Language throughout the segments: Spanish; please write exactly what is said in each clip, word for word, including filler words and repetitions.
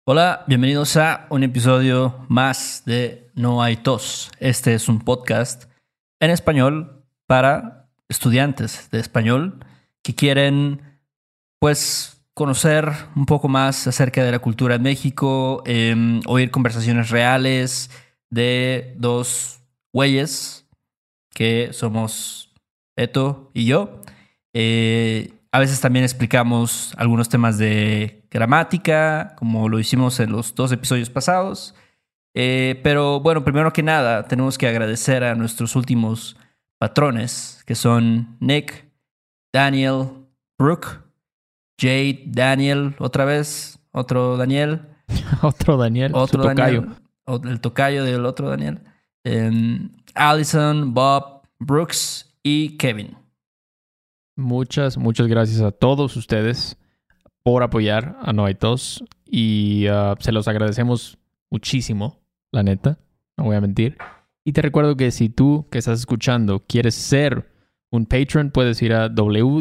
Hola, bienvenidos a un episodio más de No hay tos. Este es un podcast en español para estudiantes de español que quieren, pues, conocer un poco más acerca de la cultura en México, eh, oír conversaciones reales de dos güeyes que somos Eto y yo. Eh, a veces también explicamos algunos temas de gramática, como lo hicimos en los dos episodios pasados. Eh, pero bueno, primero que nada, tenemos que agradecer a nuestros últimos patrones, que son Nick, Daniel, Brooke, Jade, Daniel, otra vez, otro Daniel. Otro Daniel, Otro su tocayo. Daniel, o el tocayo del otro Daniel. Um, Allison, Bob, Brooks y Kevin. Muchas, muchas gracias a todos ustedes por apoyar a No hay tos y uh, se los agradecemos muchísimo, la neta, no voy a mentir. Y te recuerdo que si tú que estás escuchando quieres ser un patron, puedes ir a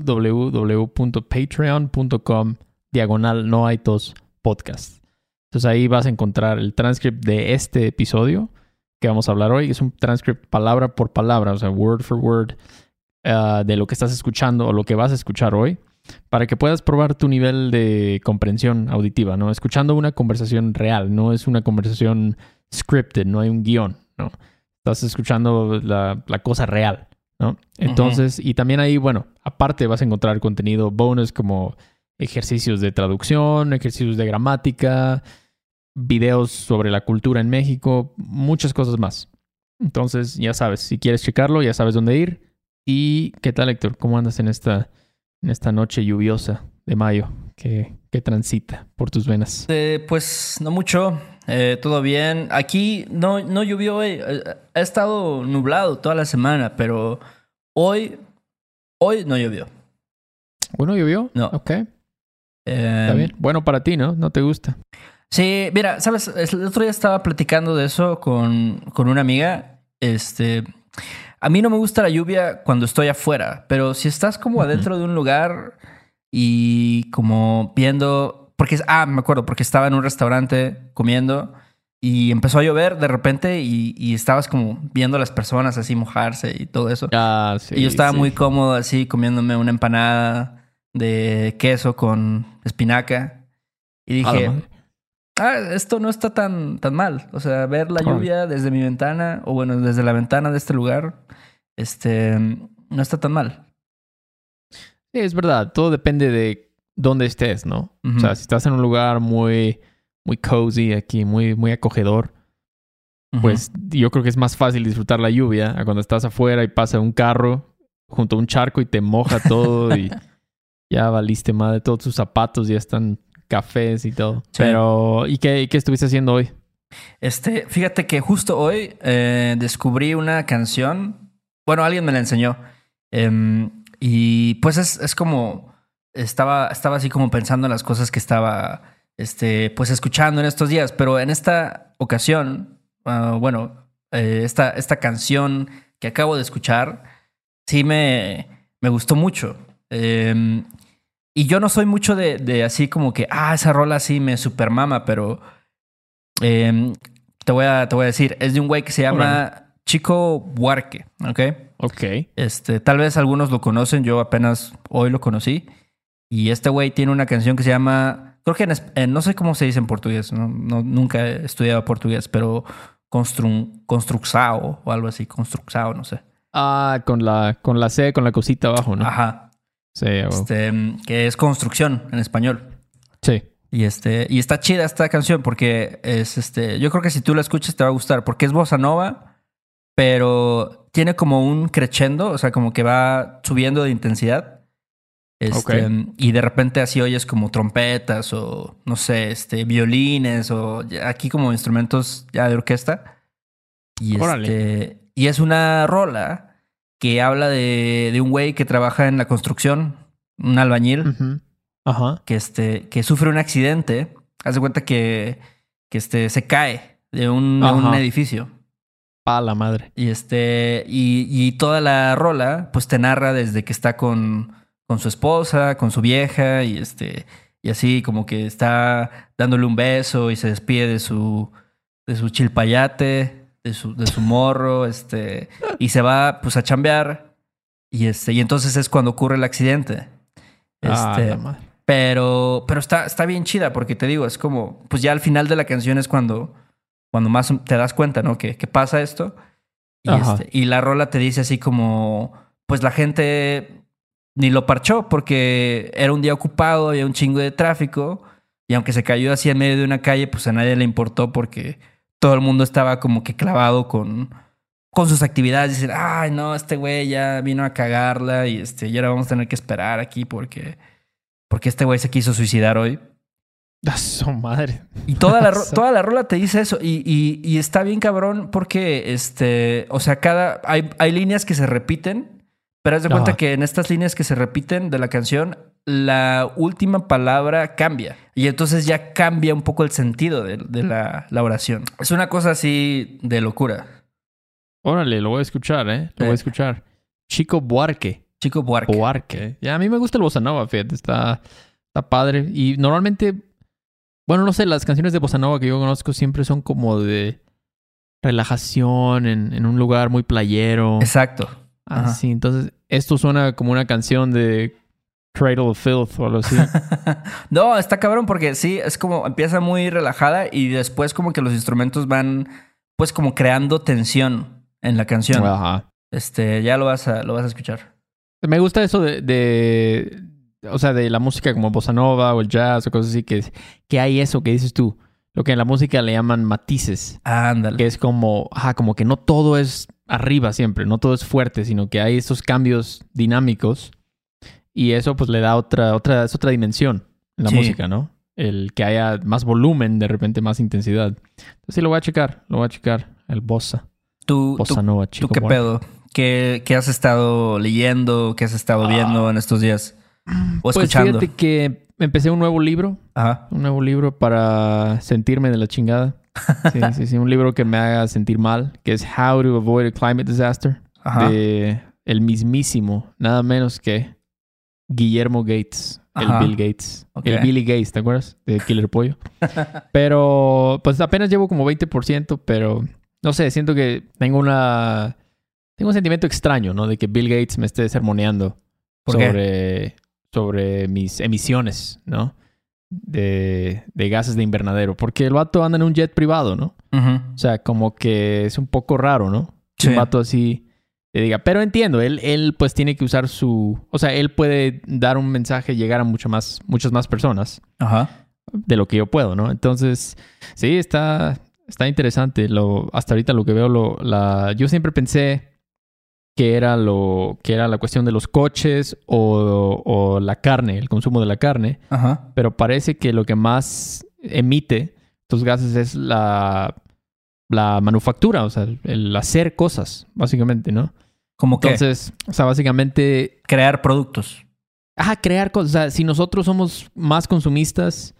www.patreon.com diagonal No hay tos podcast. Entonces ahí vas a encontrar el transcript de este episodio que vamos a hablar hoy. Es un transcript palabra por palabra, o sea, word for word, uh, de lo que estás escuchando o lo que vas a escuchar hoy, para que puedas probar tu nivel de comprensión auditiva, ¿no? Escuchando una conversación real, no es una conversación scripted, no hay un guión, ¿no? Estás escuchando la, la cosa real, ¿no? Entonces, uh-huh. Y también ahí, bueno, aparte vas a encontrar contenido bonus como ejercicios de traducción, ejercicios de gramática, videos sobre la cultura en México, muchas cosas más. Entonces, ya sabes, si quieres checarlo, ya sabes dónde ir. ¿Y qué tal, Héctor? ¿Cómo andas en esta, en esta noche lluviosa de mayo que, que transita por tus venas? Eh, pues no mucho, eh, todo bien. Aquí no, no llovió hoy, eh, ha estado nublado toda la semana, pero hoy, hoy no llovió. ¿Bueno, llovió? No. Ok. Eh, Está bien. Bueno para ti, ¿no? ¿No te gusta? Sí, mira, sabes, el otro día estaba platicando de eso con, con una amiga. Este, a mí no me gusta la lluvia cuando estoy afuera, pero si estás como Uh-huh. adentro de un lugar y como viendo, porque ah, me acuerdo, porque estaba en un restaurante comiendo y empezó a llover de repente y, y estabas como viendo a las personas así mojarse y todo eso. Ah, sí. Y yo estaba sí. muy cómodo así comiéndome una empanada de queso con espinaca y dije, ah, esto no está tan, tan mal. O sea, ver la Órale. lluvia desde mi ventana, o bueno, desde la ventana de este lugar, este, no está tan mal. Sí, es verdad. Todo depende de dónde estés, ¿no? Uh-huh. O sea, si estás en un lugar muy, muy cozy aquí, muy, muy acogedor, uh-huh. pues yo creo que es más fácil disfrutar la lluvia a cuando estás afuera y pasa un carro junto a un charco y te moja todo y ya valiste madre. Todos tus zapatos ya están cafés y todo. Sí. Pero, ¿y qué, qué estuviste haciendo hoy? Este, fíjate que justo hoy eh, descubrí una canción. Bueno, alguien me la enseñó. Eh, y pues es, es como... Estaba, estaba así como pensando en las cosas que estaba este, pues escuchando en estos días. Pero en esta ocasión, uh, bueno, eh, esta, esta canción que acabo de escuchar, sí me, me gustó mucho. Eh, Y yo no soy mucho de, de así como que, ah, esa rola sí me supermama, pero eh, te, voy a, te voy a decir, es de un güey que se llama okay. Chico Buarque, ¿ok? Ok. Este, tal vez algunos lo conocen, yo apenas hoy lo conocí. Y este güey tiene una canción que se llama, creo que en, en, no sé cómo se dice en portugués, no, no, nunca he estudiado portugués, pero constru, construxao o algo así, construxao, no sé. Ah, con la, con la C, con la cosita abajo, ¿no? Ajá. Sí, wow. Este, que es construcción en español. Sí. Y este, y está chida esta canción porque es este, yo creo que si tú la escuchas te va a gustar porque es bossa nova, pero tiene como un crescendo, o sea, como que va subiendo de intensidad. Este, okay. Y de repente así oyes como trompetas o no sé, este, violines o aquí como instrumentos ya de orquesta. Y este, y es una rola que habla de, de un güey que trabaja en la construcción, un albañil, uh-huh. Ajá. que, este, que sufre un accidente. Haz de cuenta que, que este, se cae de un, de un edificio. A la madre. Y, este, y, y toda la rola pues te narra desde que está con, con su esposa, con su vieja, y, este, y así como que está dándole un beso y se despide de su, de su chilpayate, de su, de su morro, este, y se va pues a chambear y este, y entonces es cuando ocurre el accidente. Ah, Este, la madre. pero, pero está, está bien chida porque te digo, es como, pues ya al final de la canción es cuando, cuando más te das cuenta, ¿no? Que, que pasa esto. Y, Ajá. este, y la rola te dice así como, pues la gente ni lo parchó porque era un día ocupado, había un chingo de tráfico y aunque se cayó así en medio de una calle, pues a nadie le importó porque todo el mundo estaba como que clavado con, con sus actividades. Dicen, ay, no, este güey ya vino a cagarla y este, y ahora vamos a tener que esperar aquí porque, porque este güey se quiso suicidar hoy. A su madre. Y toda la, ro- toda la rola te dice eso. Y, y, y está bien cabrón porque, este, o sea, cada, hay, hay líneas que se repiten, pero haz de cuenta Ajá. que en estas líneas que se repiten de la canción, la última palabra cambia. Y entonces ya cambia un poco el sentido de, de la, la oración. Es una cosa así de locura. Órale, lo voy a escuchar, ¿eh? Lo voy Eh. a escuchar. Chico Buarque. Chico Buarque. Buarque. Ya, a mí me gusta el bossa nova, fíjate. Está, está padre. Y normalmente, bueno, no sé, las canciones de bossa nova que yo conozco siempre son como de relajación en, en un lugar muy playero. Exacto. Ajá. Así, entonces, esto suena como una canción de Cradle of Filth o algo así. No, está cabrón porque sí, es como empieza muy relajada y después como que los instrumentos van pues como creando tensión en la canción. Ajá. Este, ya lo vas a, lo vas a escuchar. Me gusta eso de, de, o sea, de la música como bossa nova o el jazz o cosas así, que, que hay eso que dices tú, lo que en la música le llaman matices, Ándale. que es como, ajá, como que no todo es arriba siempre, no todo es fuerte, sino que hay estos cambios dinámicos y eso pues le da otra, otra, es otra dimensión en la Sí. música, ¿no? El que haya más volumen, de repente más intensidad. Entonces sí, lo voy a checar, lo voy a checar, el bossa, ¿Tú, bossa tú, nova, tú chico. qué Buarque. pedo? ¿Qué, qué has estado leyendo? ¿Qué has estado viendo en estos días? O Pues escuchando. fíjate que empecé un nuevo libro. Ajá. Un nuevo libro para sentirme de la chingada. Sí, sí, sí. Un libro que me haga sentir mal, que es How to Avoid a Climate Disaster. Ajá. De el mismísimo, nada menos que Guillermo Gates. Ajá. El Bill Gates. Ok. El Billy Gates, ¿te acuerdas? De Killer Pollo. Pero, pues apenas llevo como veinte por ciento, pero no sé, siento que tengo una... Tengo un sentimiento extraño, ¿no? De que Bill Gates me esté sermoneando ¿Por qué? sobre, sobre mis emisiones, ¿no? De, de gases de invernadero. Porque el vato anda en un jet privado, ¿no? Ujú. O sea, como que es un poco raro, ¿no? Que Sí. un vato así te diga. Pero entiendo, él, él pues tiene que usar su... O sea, él puede dar un mensaje y llegar a mucho más, muchas más personas Ajá. de lo que yo puedo, ¿no? Entonces, sí, está, está interesante. Lo, hasta ahorita lo que veo, lo, la, yo siempre pensé que era lo que era la cuestión de los coches o, o la carne, el consumo de la carne, Ajá. pero parece que lo que más emite estos gases es la, la manufactura, o sea, el hacer cosas, básicamente, ¿no? ¿Cómo qué? Entonces, o sea, básicamente, Crear productos. ajá, crear cosas. O sea, si nosotros somos más consumistas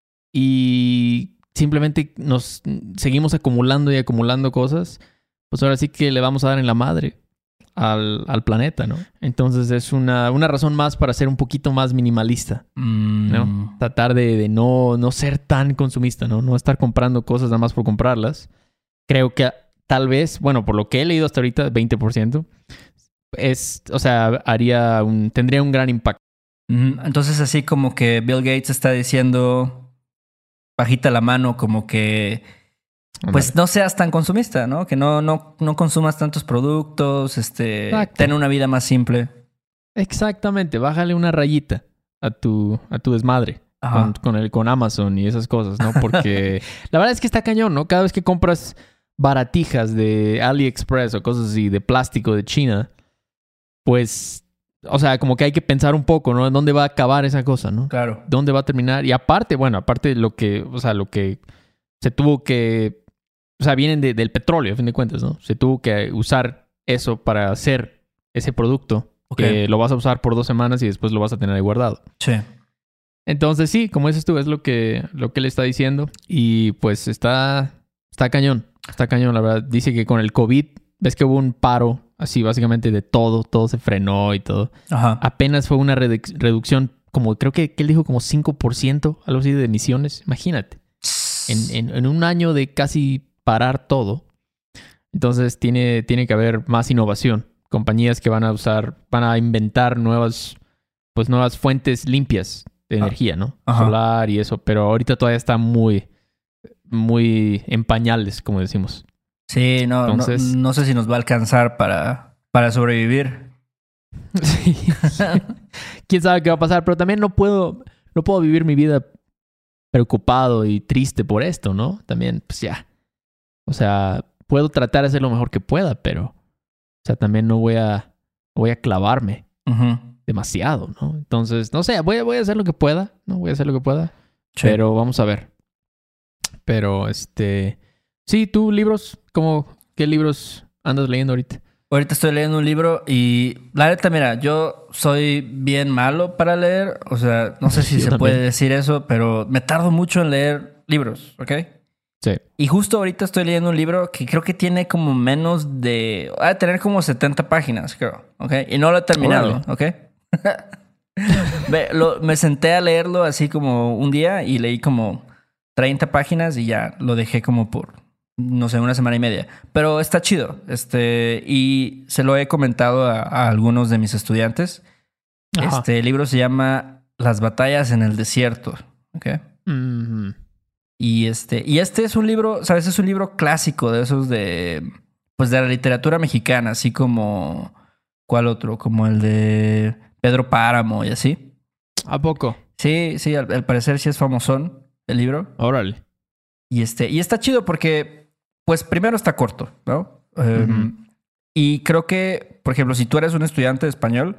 y simplemente nos seguimos acumulando y acumulando cosas, pues ahora sí que le vamos a dar en la madre al, al planeta, ¿no? Entonces es una, una razón más para ser un poquito más minimalista, Mm. ¿no? Tratar de, de no, no ser tan consumista, ¿no? No estar comprando cosas nada más por comprarlas. Creo que tal vez, bueno, por lo que he leído hasta ahorita, veinte por ciento, es, o sea, haría un, tendría un gran impacto. Ujú. Entonces así como que Bill Gates está diciendo bajita la mano, como que pues no seas tan consumista, ¿no? Que no, no, no consumas tantos productos, este, Exacto. ten una vida más simple. Exactamente, bájale una rayita a tu, a tu desmadre Ajá. con, con, el, con Amazon y esas cosas, ¿no? Porque la verdad es que está cañón, ¿no? Cada vez que compras baratijas de AliExpress o cosas así de plástico de China, pues, o sea, como que hay que pensar un poco, ¿no? ¿En dónde va a acabar esa cosa, ¿no? Claro. ¿Dónde va a terminar? Y aparte, bueno, aparte de lo que, o sea, lo que se tuvo que, o sea, vienen de, del petróleo, a fin de cuentas, ¿no? Se tuvo que usar eso para hacer ese producto. Ok. Que lo vas a usar por dos semanas y después lo vas a tener ahí guardado. Sí. Entonces sí, como dices tú, es lo que, lo que él está diciendo. Y pues está, está cañón, está cañón, la verdad. Dice que con el COVID, ves que hubo un paro así básicamente de todo, todo se frenó y todo. Ajá. Apenas fue una redu- reducción como, creo que, que él dijo como cinco por ciento, algo así de emisiones. Imagínate. En, en, en un año de casi parar todo. Entonces tiene, tiene que haber más innovación. Compañías que van a usar, van a inventar nuevas, pues nuevas fuentes limpias de energía, ¿no? Ajá. Solar y eso. Pero ahorita todavía está muy, muy en pañales, como decimos. Sí, no, Entonces, no, no sé si nos va a alcanzar para, para sobrevivir. Sí. Quién sabe qué va a pasar, pero también no puedo, no puedo vivir mi vida preocupado y triste por esto, ¿no? También, pues ya. O sea, puedo tratar de hacer lo mejor que pueda, pero, o sea, también no voy a, no voy a clavarme Uh-huh. demasiado, ¿no? Entonces, no sé, voy a, voy a hacer lo que pueda, ¿no? Voy a hacer lo que pueda, Sí. pero vamos a ver. Pero, este, sí, tú, libros, ¿cómo, qué libros andas leyendo ahorita? Ahorita estoy leyendo un libro y la neta, mira, yo soy bien malo para leer. O sea, no sé si Yo se también. puede decir eso, pero me tardo mucho en leer libros, ¿ok? Sí. Y justo ahorita estoy leyendo un libro que creo que tiene como menos de... Ha de tener como setenta páginas, creo, ¿ok? Y no lo he terminado, ¿ok? me, lo- me senté a leerlo así como un día y leí como treinta páginas y ya lo dejé como por, no sé, una semana y media. Pero está chido. Este, y se lo he comentado a, a algunos de mis estudiantes. Ajá. Este libro se llama Las batallas en el desierto, ¿ok? Mm, Y este, y este es un libro, ¿sabes? Es un libro clásico de esos de, pues de la literatura mexicana, así como, ¿cuál otro? Como el de Pedro Páramo y así. ¿A poco? Sí, sí, al, al parecer sí es famosón el libro. Órale. Y este, y está chido porque, pues primero está corto, ¿no? Um, Ujú. y creo que, por ejemplo, si tú eres un estudiante de español,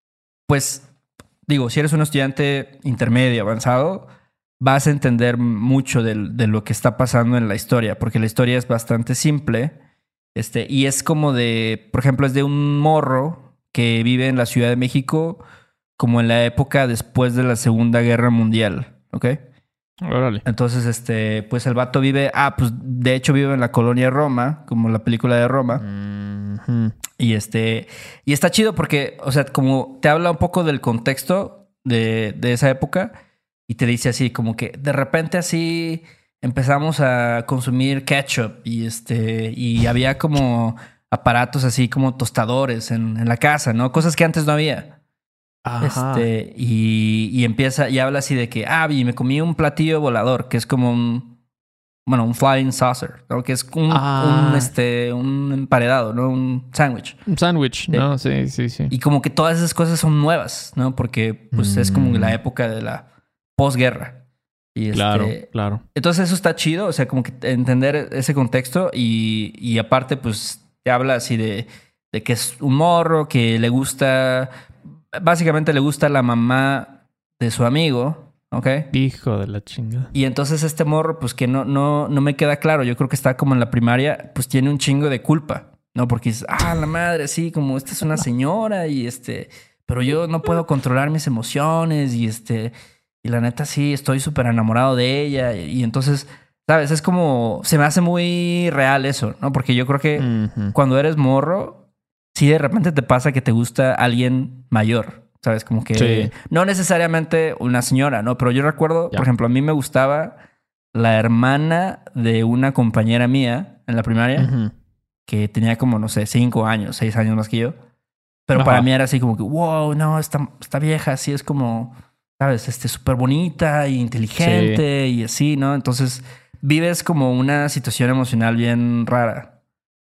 pues digo, si eres un estudiante intermedio, avanzado, vas a entender mucho del- de, lo que está pasando en la historia, porque la historia es bastante simple. Este, y es como de, por ejemplo, es de un morro que vive en la Ciudad de México, como en la época después de la Segunda Guerra Mundial, ¿ok? Órale. Entonces, este, pues el vato vive, ah, pues de hecho vive en la colonia Roma, como la película de Roma. Ujú. Y este, y está chido porque, o sea, como te habla un poco del contexto de, de esa época y te dice así, como que de repente así empezamos a consumir ketchup y este, y había como aparatos así como tostadores en, en la casa, ¿no? Cosas que antes no había. Ajá. Este, y, y empieza, y habla así de que, ah, y me comí un platillo volador, que es como un, bueno, un flying saucer, ¿no? Que es un, Ah. un, este, un emparedado, ¿no? Un sándwich. Un sándwich, ¿no? Sí, sí, sí. Y como que todas esas cosas son nuevas, ¿no? Porque pues es como Mm. la época de la posguerra. Y este, Claro, claro. entonces eso está chido, o sea, como que entender ese contexto y, y aparte pues te habla así de, de que es un morro que le gusta, básicamente le gusta la mamá de su amigo, ¿ok? Hijo de la chingada. Y entonces este morro, pues que no, no, no me queda claro, yo creo que está como en la primaria, pues tiene un chingo de culpa, ¿no? Porque dices, ah, la madre, sí, como esta es una señora y este, pero yo no puedo controlar mis emociones y este, y la neta sí, estoy súper enamorado de ella y, y entonces, ¿sabes? Es como, se me hace muy real eso, ¿no? Porque yo creo que Ujú. cuando eres morro, sí de repente te pasa que te gusta alguien mayor, ¿sabes? Como que Sí. no necesariamente una señora, ¿no? Pero yo recuerdo, Ya. por ejemplo, a mí me gustaba la hermana de una compañera mía en la primaria Ujú. que tenía como, no sé, cinco años, seis años más que yo. Pero Ajá. para mí era así como que, wow, no, esta, esta vieja así es como, ¿sabes? Este, súper bonita y inteligente y así, ¿no? Entonces vives como una situación emocional bien rara.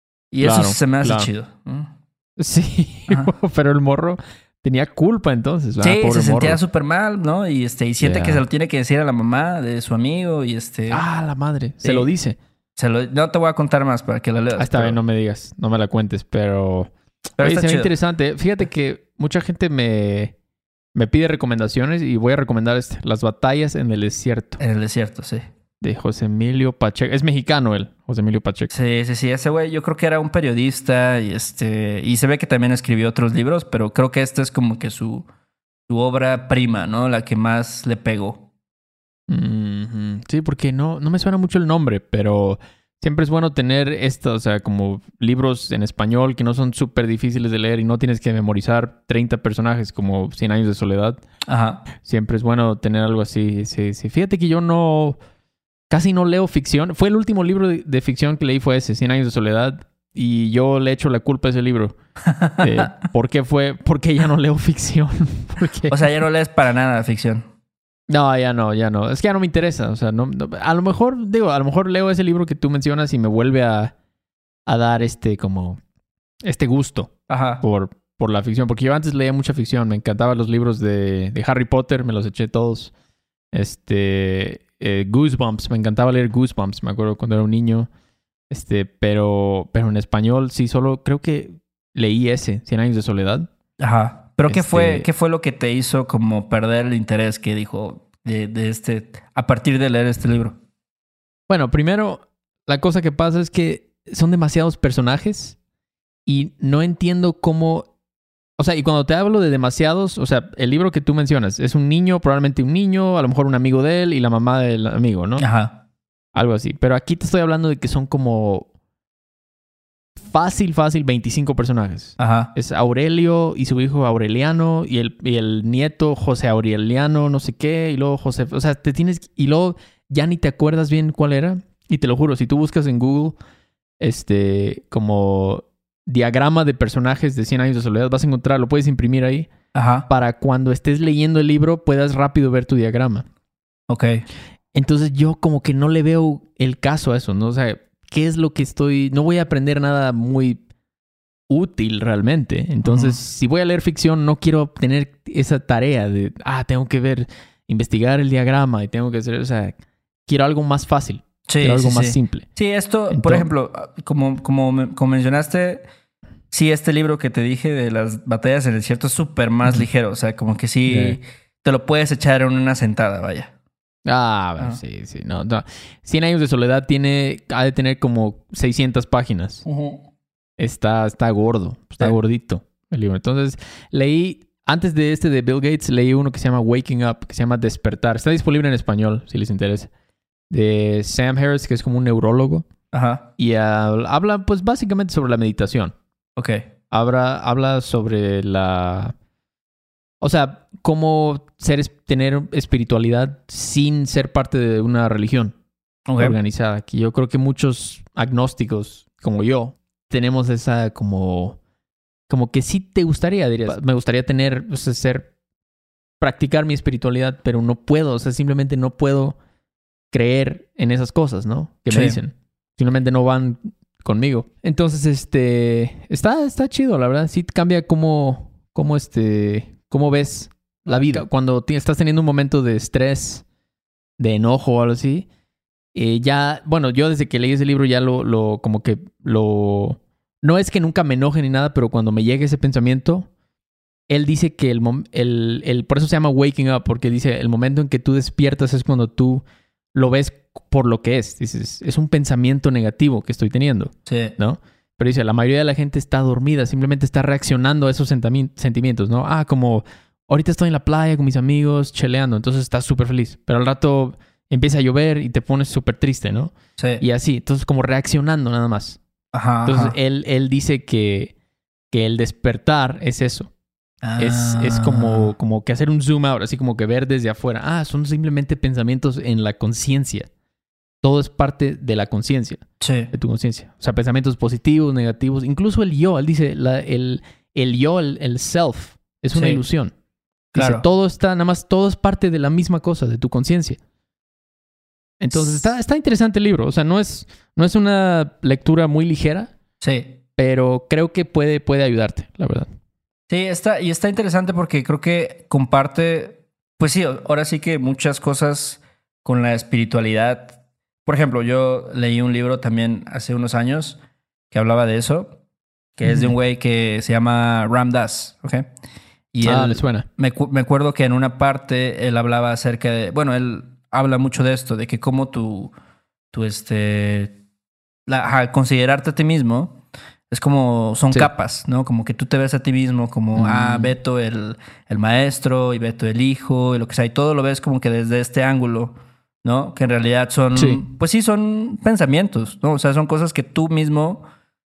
Y Claro, eso se me hace claro. chido, ¿no? Sí, Ajá. pero el morro tenía culpa entonces, ¿verdad? Sí, Pobre se sentía morro. súper mal, ¿no? Y este, y siente Ya. que se lo tiene que decir a la mamá de su amigo y este. Ah, la madre. Se Sí. lo dice. Se lo, no te voy a contar más para que la leas. Ah, está pero- bien, no me digas, no me la cuentes, pero... pero Oye, está se ve chido. interesante. Fíjate que mucha gente me, me pide recomendaciones y voy a recomendar este, Las batallas en el desierto, En el desierto, sí. de José Emilio Pacheco. Es mexicano él, José Emilio Pacheco. Sí, sí, sí. Ese güey yo creo que era un periodista y este. Y se ve que también escribió otros libros, pero creo que esta es como que su, su obra prima, ¿no? La que más le pegó. Ujú. Sí, porque no, no me suena mucho el nombre, pero Siempre es bueno tener esto, o sea, como libros en español que no son súper difíciles de leer y no tienes que memorizar treinta personajes como Cien años de soledad. Ajá. Siempre es bueno tener algo así. Sí, sí. Fíjate que yo no... Casi no leo ficción. Fue el último libro de, de ficción que leí fue ese, Cien años de soledad. Y yo le echo la culpa a ese libro. Eh, ¿Por qué fue? Porque ya no leo ficción. Porque... O sea, ya no lees para nada ficción. No, ya no, ya no. Es que ya no me interesa. O sea, no, no, a lo mejor, digo, a lo mejor leo ese libro que tú mencionas y me vuelve a, a dar este como este gusto Ajá. por, por la ficción. Porque yo antes leía mucha ficción. Me encantaban los libros de, de Harry Potter, me los eché todos. Este eh, Goosebumps, me encantaba leer Goosebumps, me acuerdo cuando era un niño. Este, pero, pero en español sí, solo creo que leí ese, Cien años de soledad. Ajá. ¿Pero qué Este- fue, qué fue lo que te hizo como perder el interés que dijo de, de este, a partir de leer este libro? Bueno, primero, la cosa que pasa es que son demasiados personajes y no entiendo cómo... O sea, y cuando te hablo de demasiados, o sea, el libro que tú mencionas es un niño, probablemente un niño, a lo mejor un amigo de él y la mamá del amigo, ¿no? Ajá. Algo así. Pero aquí te estoy hablando de que son como fácil, fácil, veinticinco personajes. Ajá. Es Aurelio y su hijo Aureliano y el, y el nieto José Aureliano, no sé qué, y luego José... O sea, te tienes... Y luego ya ni te acuerdas bien cuál era. Y te lo juro, si tú buscas en Google, este, como diagrama de personajes de Cien años de soledad, vas a encontrar, lo puedes imprimir ahí, Ajá. para cuando estés leyendo el libro puedas rápido ver tu diagrama. Ok. Entonces yo como que no le veo el caso a eso, ¿no? O sea, ¿qué es lo que estoy...? No voy a aprender nada muy útil realmente. Entonces, Ujú. si voy a leer ficción, no quiero tener esa tarea de, ah, tengo que ver, investigar el diagrama y tengo que hacer, o sea, quiero algo más fácil. Sí, Quiero algo sí, más sí. simple. Sí, esto, por Entonces- ejemplo, como, como, me- como mencionaste, sí, este libro que te dije de las batallas en el desierto es súper más Ujú. ligero. O sea, como que sí Yeah. te lo puedes echar en una sentada, vaya. Ah, Ah. sí, sí, no, no. Cien años de soledad tiene, ha de tener como seiscientas páginas. Está, está gordo, está Sí. gordito el libro. Entonces, leí, antes de este de Bill Gates, leí uno que se llama Waking Up, que se llama Despertar. Está disponible en español, si les interesa. De Sam Harris, que es como un neurólogo. Ajá. Y ah, habla, pues, básicamente sobre la meditación. Ok. Habla, habla sobre la... O sea, cómo ser, es- tener espiritualidad sin ser parte de una religión Ok. organizada. Que yo creo que muchos agnósticos, como yo, tenemos esa como... Como que sí te gustaría, dirías. Me gustaría tener, o sea, ser... Practicar mi espiritualidad, pero no puedo. O sea, simplemente no puedo creer en esas cosas, ¿no? Que Sí. me dicen. Simplemente no van conmigo. Entonces, este... Está, está chido, la verdad. Sí cambia cómo... Cómo este... Cómo ves la vida. Cuando ti- estás teniendo un momento de estrés, de enojo o algo así, eh, ya, bueno, yo desde que leí ese libro ya lo, lo, como que lo... No es que nunca me enoje ni nada, pero cuando me llegue ese pensamiento, él dice que el, mom- el, el... Por eso se llama waking up, porque dice, el momento en que tú despiertas es cuando tú lo ves por lo que es. Dices, es un pensamiento negativo que estoy teniendo, Sí. ¿no? Pero dice, la mayoría de la gente está dormida, simplemente está reaccionando a esos sentami- sentimientos, ¿no? Ah, como ahorita estoy en la playa con mis amigos, cheleando, entonces estás súper feliz. Pero al rato empieza a llover y te pones súper triste, ¿no? Sí. Y así, entonces como reaccionando nada más. Ajá. Entonces ajá. él, él dice que, que el despertar es eso. Es, es Ah. como, como que hacer un zoom out, así como que ver desde afuera. Ah, son simplemente pensamientos en la conciencia. Todo es parte de la conciencia, Sí. de tu conciencia. O sea, pensamientos positivos, negativos. Incluso el yo, él dice, la- el, el yo, el, el self, es una Sí. ilusión. Dice, Claro. todo está, nada más, todo es parte de la misma cosa, de tu conciencia. Entonces, está, está interesante el libro. O sea, no es, no es una lectura muy ligera, Sí. pero creo que puede, puede ayudarte, la verdad. Sí, está, y está interesante porque creo que comparte, pues sí, ahora sí que muchas cosas con la espiritualidad. Por ejemplo, yo leí un libro también hace unos años que hablaba de eso, que es de un Ujú. güey que se llama Ram Dass, ¿ok? Y ah, él, le suena. me, cu- me acuerdo que en una parte él hablaba acerca de, bueno, él habla mucho de esto, de que cómo tú, tú este, la, ajá, considerarte a ti mismo es como, son Sí. capas, ¿no? Como que tú te ves a ti mismo como, Mm. ah, Beto el, el maestro y Beto el hijo y lo que sea, y todo lo ves como que desde este ángulo ¿no? Que en realidad son, Sí. pues sí, son pensamientos, ¿no? O sea, son cosas que tú mismo,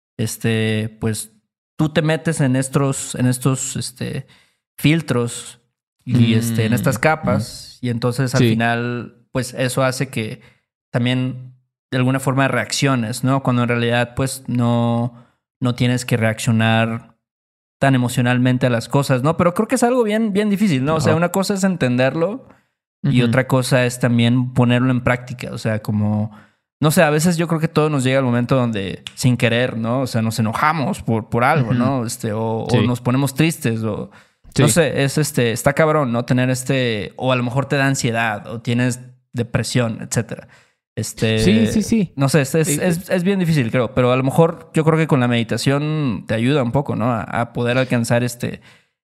este, pues tú te metes en estos, en estos, este, filtros y Mm, este, en estas capas y entonces al Sí. final, pues eso hace que también de alguna forma reacciones, ¿no? Cuando en realidad, pues no, no tienes que reaccionar tan emocionalmente a las cosas, ¿no? Pero creo que es algo bien, bien difícil, ¿no? O sea, Ajá. una cosa es entenderlo y Ujú. otra cosa es también ponerlo en práctica. O sea, como, no sé, a veces yo creo que todo nos llega al momento donde sin querer, ¿no? O sea, nos enojamos por, por algo, Ujú. ¿no? Este, o, Sí. o nos ponemos tristes o Sí. no sé, es este, está cabrón, ¿no? Tener este, o a lo mejor te da ansiedad o tienes depresión, etcétera. Este, Sí, sí, sí. no sé, es, es, Eh, es, es bien difícil, creo, pero a lo mejor yo creo que con la meditación te ayuda un poco, ¿no? A, a poder alcanzar este,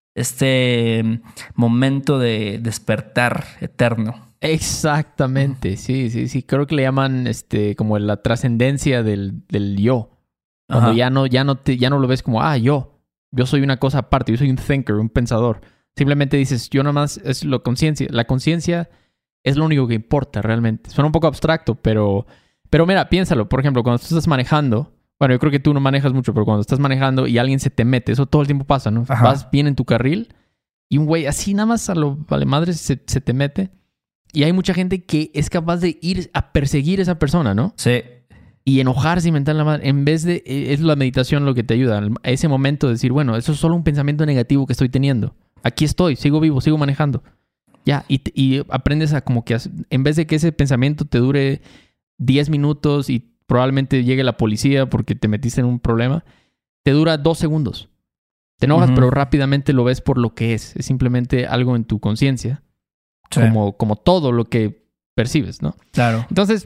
este momento de despertar eterno. Exactamente, sí, sí, sí. Creo que le llaman este como la trascendencia del, del yo. Cuando Ajá. ya no, ya no te, ya no lo ves como, ah, yo. Yo soy una cosa aparte, yo soy un thinker, un pensador. Simplemente dices, yo nada más es lo conciencia. La conciencia es lo único que importa realmente. Suena un poco abstracto, pero, pero mira, piénsalo. Por ejemplo, cuando tú estás manejando, bueno, yo creo que tú no manejas mucho, pero cuando estás manejando y alguien se te mete, eso todo el tiempo pasa, ¿no? Ajá. Vas bien en tu carril y un güey así nada más a lo vale madre se, se te mete. Y hay mucha gente que es capaz de ir a perseguir a esa persona, ¿no? Sí. Y enojarse y mentar la madre. En vez de... Es la meditación lo que te ayuda. A ese momento de decir, bueno, eso es solo un pensamiento negativo que estoy teniendo. Aquí estoy, sigo vivo, sigo manejando. Ya, y, y aprendes a como que... En vez de que ese pensamiento te dure diez minutos y probablemente llegue la policía porque te metiste en un problema, te dura dos segundos. Te enojas, Ujú. pero rápidamente lo ves por lo que es. Es simplemente algo en tu conciencia. Sí. Como, como todo lo que percibes, ¿no? Claro. Entonces,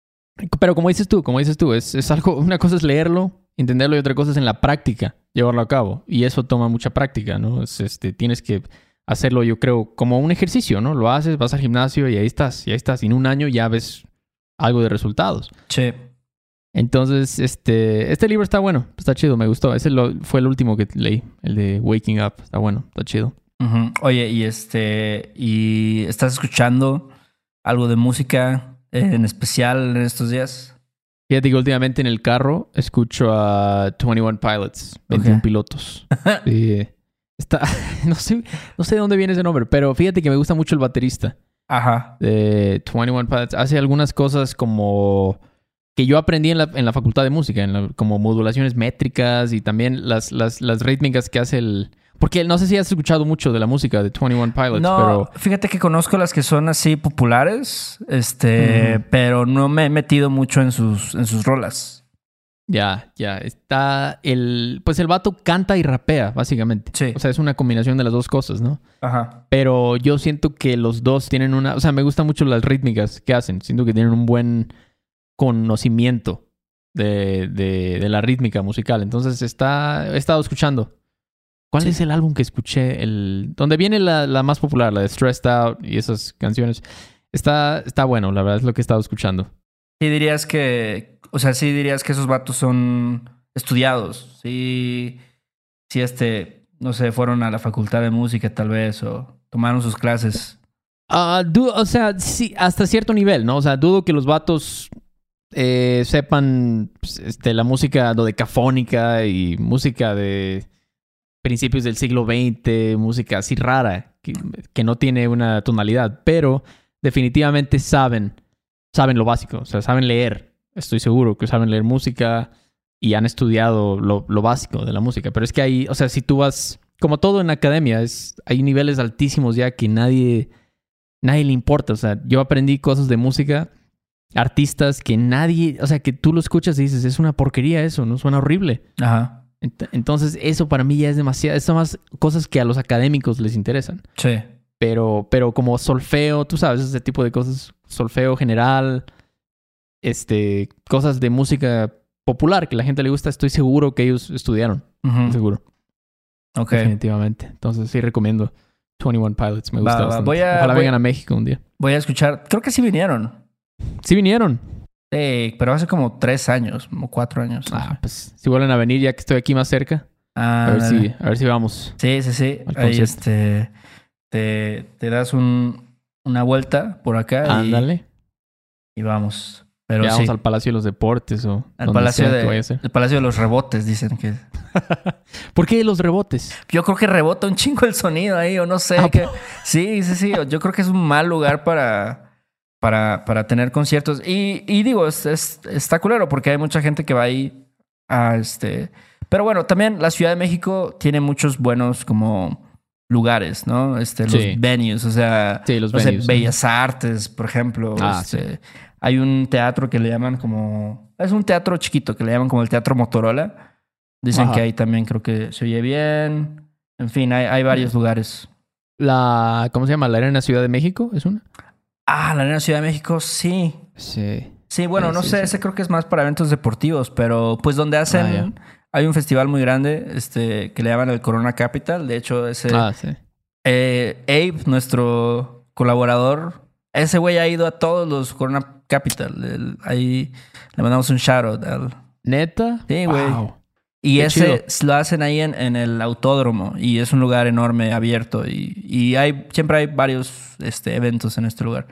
pero como dices tú, como dices tú, es, es algo, una cosa es leerlo, entenderlo y otra cosa es en la práctica llevarlo a cabo. Y eso toma mucha práctica, ¿no? Es, este, tienes que hacerlo, yo creo, como un ejercicio, ¿no? Lo haces, vas al gimnasio y ahí estás, y ahí estás. Y en un año ya ves algo de resultados. Sí. Entonces, este, este libro está bueno, está chido, me gustó. Ese lo, fue el último que leí, el de Waking Up. Está bueno, está chido. Ujú. Oye, y este, ¿y estás escuchando algo de música en especial en estos días? Fíjate que últimamente en el carro escucho a veintiuno Pilots, veintiuno Ok. pilotos. Sí. Está, no sé, no sé de dónde viene ese nombre, pero fíjate que me gusta mucho el baterista Ajá. de veintiuno Pilots. Hace algunas cosas como que yo aprendí en la, en la facultad de música, en la- como modulaciones métricas y también las, las, las rítmicas que hace el... Porque no sé si has escuchado mucho de la música de veintiuno Pilots, No, pero... fíjate que conozco las que son así populares, este, Ujú. pero no me he metido mucho en sus, en sus rolas. Ya, ya. Está el... Pues el vato canta y rapea, básicamente. Sí. O sea, es una combinación de las dos cosas, ¿no? Ajá. Pero yo siento que los dos tienen una... O sea, me gustan mucho las rítmicas que hacen. Siento que tienen un buen conocimiento de, de, de la rítmica musical. Entonces, está, he estado escuchando. ¿Cuál Sí. es el álbum que escuché? El, donde viene la, la más popular, la de Stressed Out y esas canciones. Está, está bueno, la verdad es lo que he estado escuchando. Sí dirías que, o sea, sí dirías que esos vatos son estudiados. Sí, sí, este, no sé, fueron a la facultad de música tal vez o tomaron sus clases. Ah, du- o sea, sí, hasta cierto nivel, ¿no? O sea, dudo que los vatos eh, sepan pues, este, la música dodecafónica y música de principios del siglo veinte, música así rara, que, que no tiene una tonalidad, pero definitivamente saben, saben lo básico, o sea, saben leer. Estoy seguro que saben leer música y han estudiado lo, lo básico de la música. Pero es que hay, o sea, si tú vas, como todo en la academia, es, hay niveles altísimos ya que nadie, nadie le importa. O sea, yo aprendí cosas de música, artistas que nadie, o sea, que tú lo escuchas y dices, es una porquería eso, ¿no? Suena horrible. Ajá. Ent- Entonces, eso para mí ya es demasiado. Son más cosas que a los académicos les interesan. Sí. Pero, pero como solfeo, tú sabes, ese tipo de cosas, solfeo general, este, cosas de música popular que a la gente le gusta, estoy seguro que ellos estudiaron. Ujú. Estoy seguro. Ok. Definitivamente. Entonces, sí recomiendo veintiuno Pilots. Me Va, gusta va. bastante. Voy a- Ojalá voy- vengan a México un día. Voy a escuchar, creo que sí vinieron. Sí vinieron. Sí, pero hace como tres años o cuatro años. no Ah, sé. pues si vuelven a venir ya que estoy aquí más cerca, Ah, a ver dale. si, a ver si vamos. Sí, sí, sí. Al Ahí concierto. este, te, te das un, una vuelta por acá y, Ándale. y vamos. Pero ya sí, vamos al Palacio de los Deportes o al donde palacio sea de, que vaya a ser. el Palacio de los Rebotes, dicen que... ¿Por qué los rebotes? Yo creo que rebota un chingo el sonido ahí, o no sé. Ah, que... Sí, sí, sí. Yo creo que es un mal lugar para, para, para tener conciertos. Y, y digo, es, es- está culero porque hay mucha gente que va ahí a este... Pero bueno, también la Ciudad de México tiene muchos buenos como lugares, ¿no? Este, los Sí. venues, o sea, Sí, los no sé, venues, Bellas Artes, por ejemplo. Ah, este, Hay un teatro que le llaman como... Es un teatro chiquito que le llaman como el Teatro Motorola. Dicen Ajá. que ahí también creo que se oye bien. En fin, hay, hay varios lugares. La, ¿cómo se llama? ¿La Arena Ciudad de México? ¿Es una? Ah, la Arena Ciudad de México, sí. Sí. Sí, bueno, Sí, no sí, sé, sí. ese creo que es más para eventos deportivos, pero pues donde hacen... Ah, ya. Hay un festival muy grande este, que le llaman el Corona Capital. De hecho, ese... Ah, sí. eh, Abe, nuestro colaborador, ese güey ha ido a todos los Corona Capital. El- ahí le mandamos un shout out al... ¿Neta? Sí, güey. Wow. Y Qué ese chido. lo hacen ahí en, en el autódromo y es un lugar enorme, abierto y, y hay siempre hay varios este, eventos en este lugar.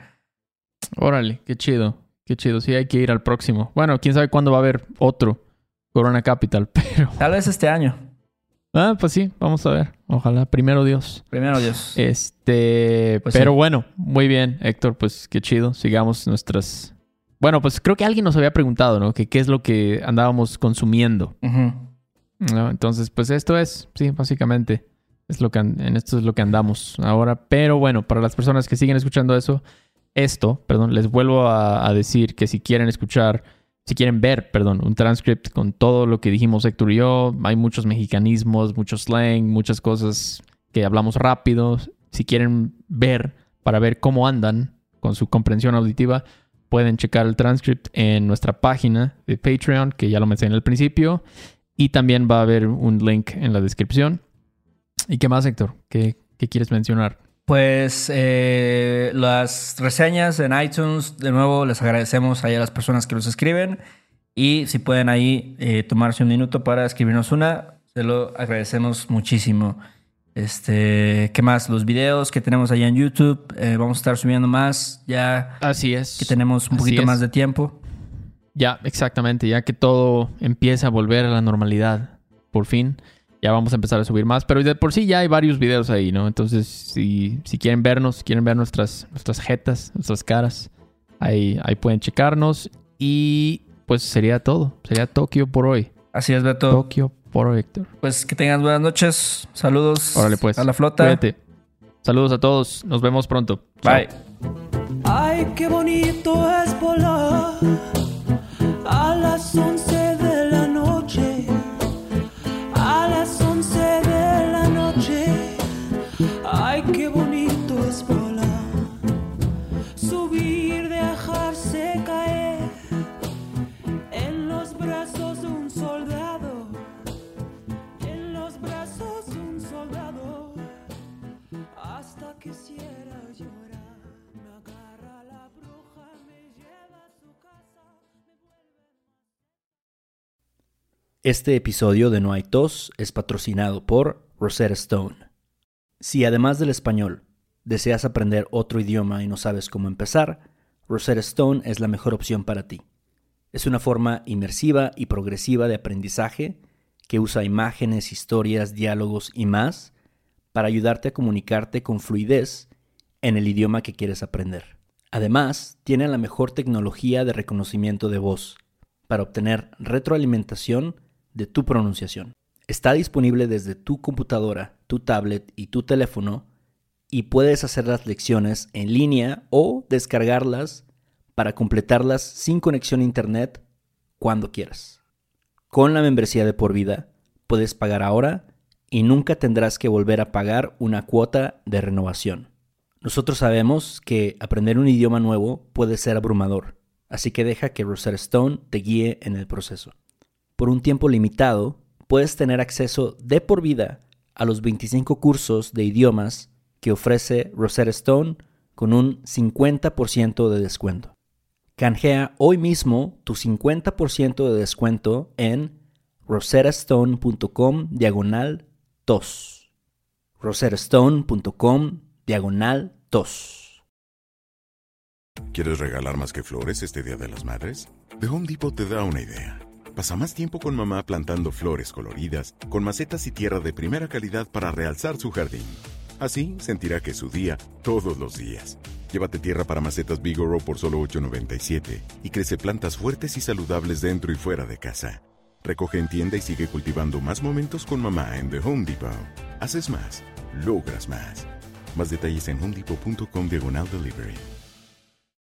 Órale, qué chido. Qué chido. Sí, hay que ir al próximo. Bueno, quién sabe cuándo va a haber otro Corona Capital, pero... Tal vez este año. Ah, pues sí, vamos a ver. Ojalá, primero Dios. Primero Dios. Este, Pues pero sí. bueno, muy bien, Héctor, pues qué chido. Sigamos nuestras... Bueno, pues creo que alguien nos había preguntado, ¿no? Que qué es lo que andábamos consumiendo, Ujú. ¿no? Entonces, pues esto es, sí, básicamente, es lo que an- en esto es lo que andamos ahora. Pero bueno, para las personas que siguen escuchando eso, esto, perdón, les vuelvo a, a decir que si quieren escuchar, si quieren ver, perdón, un transcript con todo lo que dijimos Héctor y yo, hay muchos mexicanismos, mucho slang, muchas cosas que hablamos rápido. Si quieren ver, para ver cómo andan con su comprensión auditiva, pueden checar el transcript en nuestra página de Patreon, que ya lo mencioné al principio. Y también va a haber un link en la descripción. ¿Y qué más, Héctor? ¿Qué, qué quieres mencionar? Pues eh, las reseñas en iTunes, de nuevo les agradecemos ahí a las personas que nos escriben y si pueden ahí eh, tomarse un minuto para escribirnos una, se lo agradecemos muchísimo. Este, ¿qué más? Los videos que tenemos ahí en YouTube, eh, vamos a estar subiendo más ya Así es. que tenemos un Así poquito es. más de tiempo. Ya, exactamente. Ya que todo empieza a volver a la normalidad, por fin, ya vamos a empezar a subir más. Pero de por sí ya hay varios videos ahí, ¿no? Entonces, si, si quieren vernos, si quieren ver nuestras, nuestras jetas, nuestras caras, ahí, ahí pueden checarnos. Y pues sería todo. Sería Tokio por hoy. Así es, Beto. Tokio por hoy, Héctor. Pues que tengan buenas noches. Saludos Órale, pues. a la flota. Cuídate. Saludos a todos. Nos vemos pronto. Bye. Chao. Ay, qué bonito es volar a las once de la noche, a las once de la noche. Ay, qué bonito es volar, subir, dejarse caer en los brazos de un soldado, en los brazos de un soldado, hasta que quisiera llorar. Me agarra la bruja, me lleva a su casa, me vuelve... Este episodio de No hay tos es patrocinado por Rosetta Stone. Si además del español deseas aprender otro idioma y no sabes cómo empezar, Rosetta Stone es la mejor opción para ti. Es una forma inmersiva y progresiva de aprendizaje que usa imágenes, historias, diálogos y más para ayudarte a comunicarte con fluidez en el idioma que quieres aprender. Además, tiene la mejor tecnología de reconocimiento de voz para obtener retroalimentación de tu pronunciación. Está disponible desde tu computadora, tu tablet y tu teléfono y puedes hacer las lecciones en línea o descargarlas para completarlas sin conexión a internet cuando quieras. Con la membresía de por vida puedes pagar ahora y nunca tendrás que volver a pagar una cuota de renovación. Nosotros sabemos que aprender un idioma nuevo puede ser abrumador, así que deja que Rosetta Stone te guíe en el proceso. Por un tiempo limitado, puedes tener acceso de por vida a los veinticinco cursos de idiomas que ofrece Rosetta Stone con un cincuenta por ciento de descuento. Canjea hoy mismo tu cincuenta por ciento de descuento en rosettastone.com diagonal tos. rosettastone.com diagonal tos. ¿Quieres regalar más que flores este Día de las Madres? The Home Depot te da una idea. Pasa más tiempo con mamá plantando flores coloridas, con macetas y tierra de primera calidad para realzar su jardín. Así sentirá que es su día todos los días. Llévate tierra para macetas Bigoro por solo ocho noventa y siete y crece plantas fuertes y saludables dentro y fuera de casa. Recoge en tienda y sigue cultivando más momentos con mamá en The Home Depot. Haces más, logras más. Más detalles en homedepot punto com diagonal delivery.